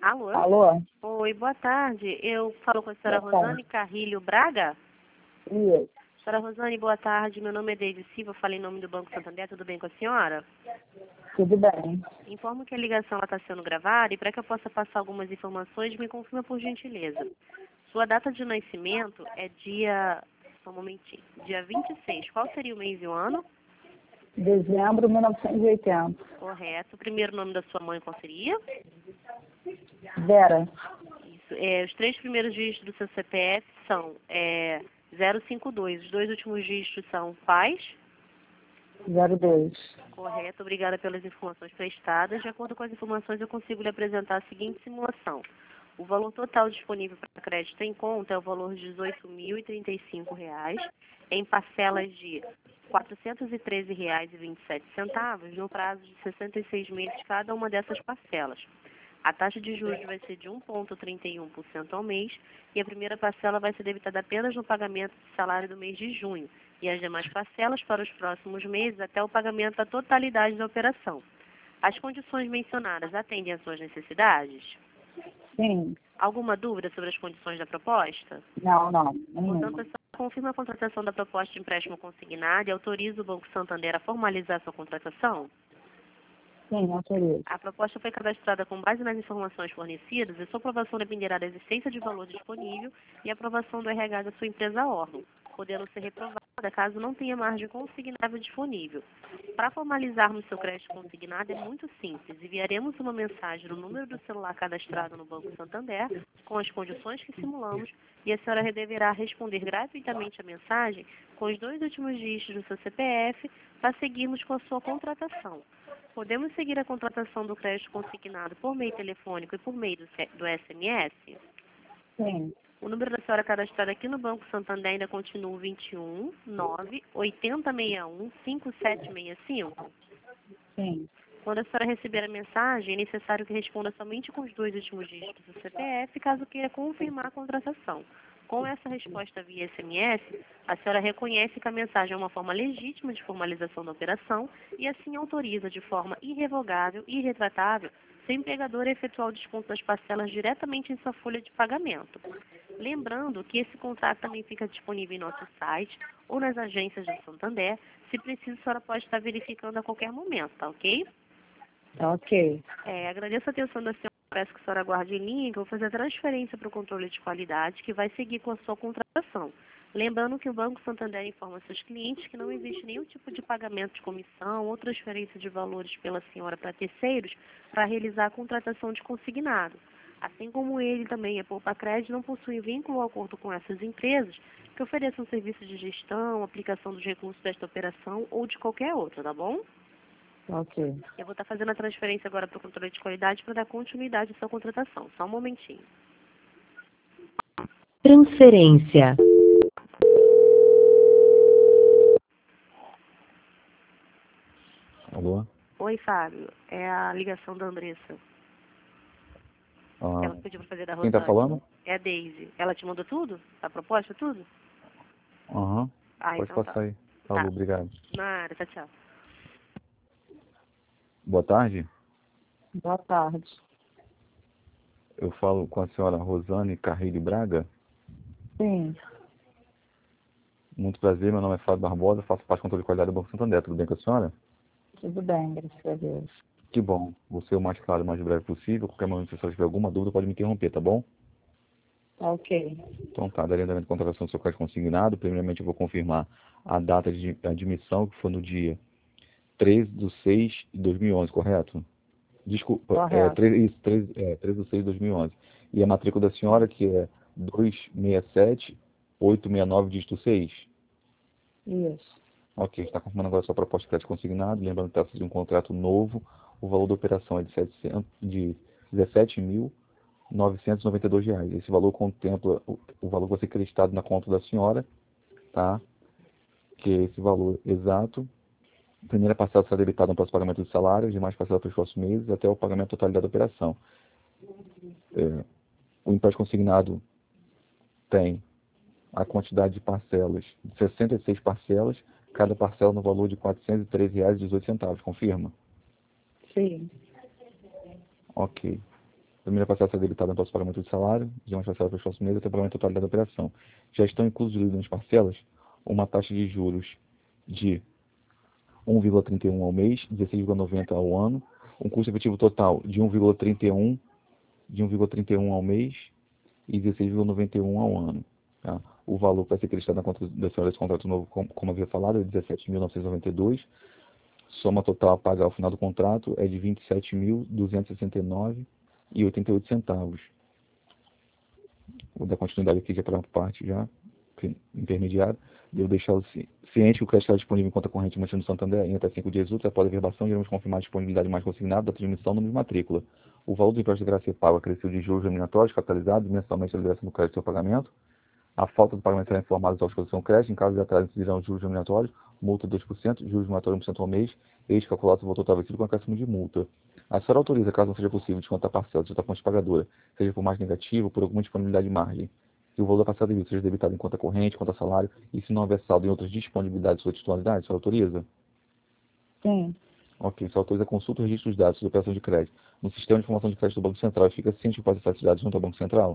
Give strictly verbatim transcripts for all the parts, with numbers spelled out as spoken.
Alô? Alô? Oi, boa tarde. Eu falo com a senhora Boa tarde. Rosane Carrilho Braga. Isso. Senhora Rosane, boa tarde. Meu nome é Deide Silva, eu falo em nome do Banco Santander. Tudo bem com a senhora? Tudo bem. Informo que a ligação está sendo gravada e para que eu possa passar algumas informações, me confirma por gentileza. Sua data de nascimento é dia... Só um momentinho. Dia vinte e seis. Qual seria o mês e o ano? Dezembro de mil novecentos e oitenta. Correto. O primeiro nome da sua mãe qual seria? Vera. Isso. É, os três primeiros dígitos do seu C P F são é, zero cinco dois. Os dois últimos dígitos são quais? zero dois. Correto. Obrigada pelas informações prestadas. De acordo com as informações, eu consigo lhe apresentar a seguinte simulação. O valor total disponível para crédito em conta é o valor de dezoito mil e trinta e cinco reais, em parcelas de quatrocentos e treze reais e vinte e sete centavos, no prazo de sessenta e seis meses cada uma dessas parcelas. A taxa de juros vai ser de um vírgula trinta e um por cento ao mês e a primeira parcela vai ser debitada apenas no pagamento do salário do mês de junho e as demais parcelas para os próximos meses até o pagamento da totalidade da operação. As condições mencionadas atendem às suas necessidades? Sim. Alguma dúvida sobre as condições da proposta? Não, não. Nenhuma. Portanto, a senhora confirma a contratação da proposta de empréstimo consignado e autoriza o Banco Santander a formalizar sua contratação? Sim, autorizo. A proposta foi cadastrada com base nas informações fornecidas e sua aprovação dependerá da existência de valor disponível e aprovação do R H da sua empresa órgão, podendo ser reprovada caso não tenha margem consignável disponível. Para formalizarmos seu crédito consignado é muito simples. Enviaremos uma mensagem no número do celular cadastrado no Banco Santander com as condições que simulamos e a senhora deverá responder gratuitamente a mensagem com os dois últimos dígitos do seu C P F para seguirmos com a sua contratação. Podemos seguir a contratação do crédito consignado por meio telefônico e por meio do, C- do S M S? Sim. O número da senhora cadastrado aqui no Banco Santander ainda continua vinte e um, nove, oitenta sessenta e um, cinquenta e sete sessenta e cinco? Sim. Quando a senhora receber a mensagem, é necessário que responda somente com os dois últimos dígitos do C P F, caso queira confirmar a contratação. Com essa resposta via S M S, a senhora reconhece que a mensagem é uma forma legítima de formalização da operação e assim autoriza de forma irrevogável e irretratável seu empregador a efetuar o desconto das parcelas diretamente em sua folha de pagamento. Lembrando que esse contrato também fica disponível em nosso site ou nas agências do Santander. Se preciso, a senhora pode estar verificando a qualquer momento, tá ok? Tá ok. É, agradeço a atenção da senhora. Peço que a senhora aguarde em linha, que eu vou fazer a transferência para o controle de qualidade, que vai seguir com a sua contratação. Lembrando que o Banco Santander informa seus clientes que não existe nenhum tipo de pagamento de comissão ou transferência de valores pela senhora para terceiros para realizar a contratação de consignado. Assim como ele também é poupa crédito, não possui vínculo ou acordo com essas empresas que ofereçam serviços de gestão, aplicação dos recursos desta operação ou de qualquer outra, tá bom? Tá ok. Eu vou estar fazendo a transferência agora para o controle de qualidade para dar continuidade à sua contratação. Só um momentinho. Transferência. Alô? Oi, Fábio. É a ligação da Andressa. Ah, Ela pediu para fazer da quem tá Rosane. falando? É a Daisy. Ela te mandou tudo? A proposta, tudo? Aham. Ah, Pode então passar tá. aí. Falou, Tá. obrigado. Nada, tchau, tchau. Boa tarde. Boa tarde. Eu falo com a senhora Rosane Carrilho Braga. Sim. Muito prazer, meu nome é Fábio Barbosa, faço parte do controle de qualidade do Banco Santander. Tudo bem com a senhora? Tudo bem, graças a Deus. Que bom. Vou ser o mais claro, o mais breve possível. Qualquer momento, se a senhora tiver alguma dúvida, pode me interromper, tá bom? Tá ok. Então tá, daria andamento de contratação do seu crédito consignado. Primeiramente, eu vou confirmar a data de admissão, que foi no dia treze de seis de dois mil e onze, correto? Desculpa, é, Correto. treze, isso, treze, é, treze de seis de dois mil e onze. E a matrícula da senhora, que é dois seis sete oito seis nove, dígito seis. Isso. Ok, está confirmando agora a sua proposta de crédito consignado. Lembrando que trata-se de um contrato novo. O valor da operação é de, setecentos, de dezessete mil novecentos e noventa e dois reais. Esse valor contempla o, o valor que vai ser creditado na conta da senhora, tá? Que é esse valor exato. A primeira parcela será debitada no próximo pagamento do salário, as demais parcelas para os próximos meses, até o pagamento da totalidade da operação. É, o empréstimo consignado tem a quantidade de parcelas, de sessenta e seis parcelas, cada parcela no valor de quatrocentos e treze reais e dezoito centavos. Confirma? Sim. Ok. Primeira parcela será debitada após o pagamento do salário, demais parcelas para os próximos meses até o pagamento total da operação. Já estão inclusos nas parcelas uma taxa de juros de um vírgula trinta e um ao mês, dezesseis vírgula noventa ao ano, um custo efetivo total de um vírgula trinta e um de um vírgula trinta e um ao mês e dezesseis vírgula noventa e um ao ano. Tá? O valor que vai ser acreditado na conta da senhora desse contrato novo, como, como havia falado, é dezessete mil novecentos e noventa e dois. Soma total a pagar ao final do contrato é de vinte e sete mil duzentos e sessenta e nove reais e oitenta e oito centavos. Vou dar continuidade aqui já para a parte já intermediária. Devo deixá-lo ciente que o crédito está disponível em conta corrente mantido no Santander em até cinco dias úteis após a verbação, iremos confirmar a disponibilidade mais consignada da transmissão número de matrícula. O valor do empréstimo deverá ser pago acrescido de juros remuneratórios capitalizados mensalmente a liberação do crédito e seu pagamento. A falta do pagamento será informada à exposição crédito. Em caso de atraso, incidirão os juros remuneratórios, multa de dois por cento, juros remuneratórios um por cento ao mês, ex calculado o valor total vencido com acréscimo de multa. A senhora autoriza, caso não seja possível, descontar a parcela de sua fonte pagadora, seja por margem negativa ou por alguma disponibilidade de margem, que o valor da parcela devida seja debitado em conta corrente, conta salário, e se não houver saldo em outras disponibilidades de sua titularidade, a senhora autoriza? Sim. Ok, você autoriza a consulta e registro dos dados de operação de crédito no sistema de informação de crédito do Banco Central e fica ciente que pode acessar esses dados junto ao Banco Central?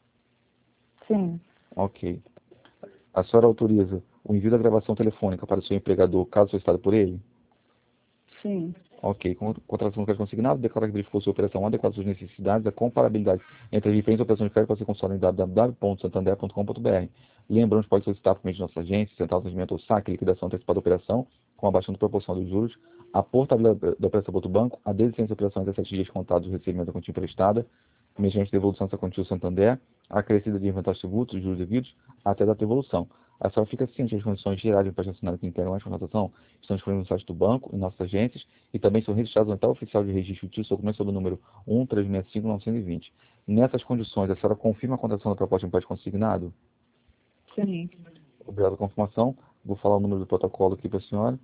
Sim. Ok. A senhora autoriza o envio da gravação telefônica para o seu empregador, caso solicitado por ele? Sim. Ok. Com contratação do crédito consignado, declara que verificou sua operação adequada às suas necessidades, a comparabilidade entre as diferentes operações de crédito pode ser consultada em w w w ponto santander ponto com ponto b r. Lembrando que pode solicitar por meio de nossa agência, central de atendimento ou saque, liquidação antecipada da operação, com abaixando proporção dos juros, a portabilidade da operação para outro banco, a desistência da operação até sete dias contados do recebimento da quantia emprestada, mediante devolução dessa quantia ao Santander, a acrescida de inventários tributos, juros devidos, até da devolução. A senhora fica ciente das condições gerais de empréstimo assinado que integram esta contratação, estão disponíveis no site do banco, em nossas agências, e também são registrados no Anel Oficial de Registro de Documento sob o número um três seis cinco nove dois zero. Nessas condições, a senhora confirma a contratação da proposta de empréstimo consignado? Sim. Obrigado pela confirmação. Vou falar o número do protocolo aqui para a senhora.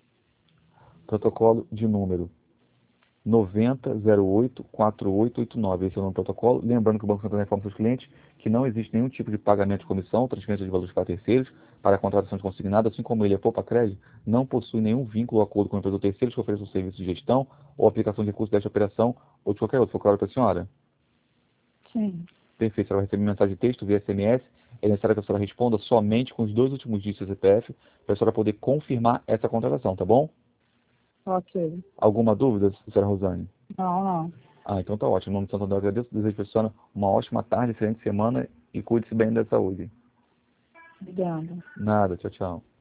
Protocolo de número noventa zero oito quatro oito oito nove. Esse é o nome do protocolo. Lembrando que o Banco Santander informa seus clientes que não existe nenhum tipo de pagamento de comissão, transferência de valores para terceiros, para a contratação de consignado, assim como ele é poupa crédito, não possui nenhum vínculo ou acordo com o empresa ou terceiros que ofereça o serviço de gestão ou aplicação de recursos desta operação ou de qualquer outro. Foi claro para a senhora? Sim. Perfeito. Ela vai receber mensagem de texto via S M S. É necessário que a senhora responda somente com os dois últimos dígitos do C P F para a senhora poder confirmar essa contratação, tá bom? Ok. Alguma dúvida, senhora Rosane? Não, não. Ah, então tá ótimo. Em nome do Santander, eu agradeço. Desejo para a senhora uma ótima tarde, excelente semana e cuide-se bem da saúde. Obrigada. Nada. Tchau, tchau.